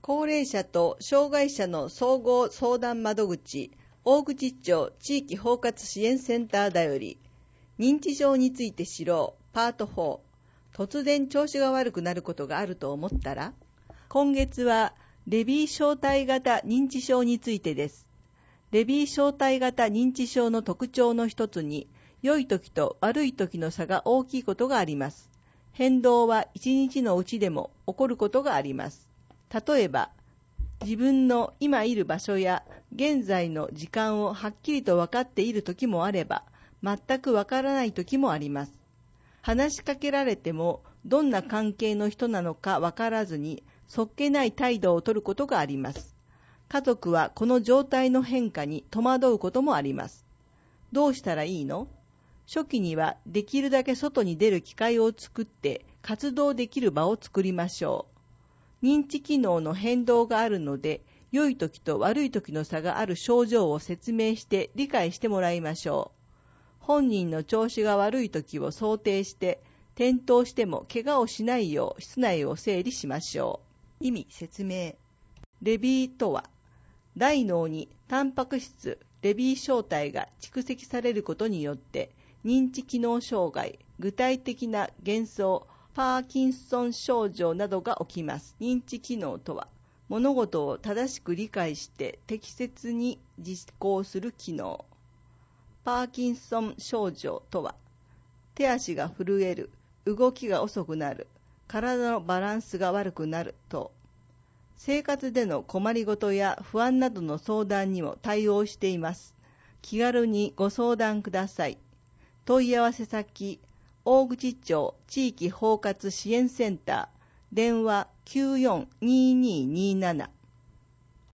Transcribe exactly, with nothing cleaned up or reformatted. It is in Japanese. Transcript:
高齢者と障害者の総合相談窓口、大口町地域包括支援センターだより、認知症について知ろうパートフォー、突然調子が悪くなることがあると思ったら、今月はレビー小体型認知症についてです。レビー小体型認知症の特徴の一つに、良い時と悪い時の差が大きいことがあります。変動は一日のうちでも起こることがあります。例えば、自分の今いる場所や現在の時間をはっきりと分かっている時もあれば、全く分からない時もあります。話しかけられても、どんな関係の人なのか分からずに、そっけない態度をとることがあります。家族はこの状態の変化に戸惑うこともあります。どうしたらいいの？初期にはできるだけ外に出る機会を作って活動できる場を作りましょう。認知機能の変動があるので、良い時と悪い時の差がある症状を説明して理解してもらいましょう。本人の調子が悪い時を想定して、転倒しても怪我をしないよう室内を整理しましょう。意味説明。レビーとは、大脳にタンパク質レビー小体が蓄積されることによって認知機能障害、具体的な幻想、パーキンソン症状などが起きます。認知機能とは、物事を正しく理解して適切に実行する機能。パーキンソン症状とは、手足が震える、動きが遅くなる、体のバランスが悪くなると、生活での困りごとや不安などの相談にも対応しています。気軽にご相談ください。問い合わせ先、大口町地域包括支援センター、電話きゅうよんにーにーにーなな。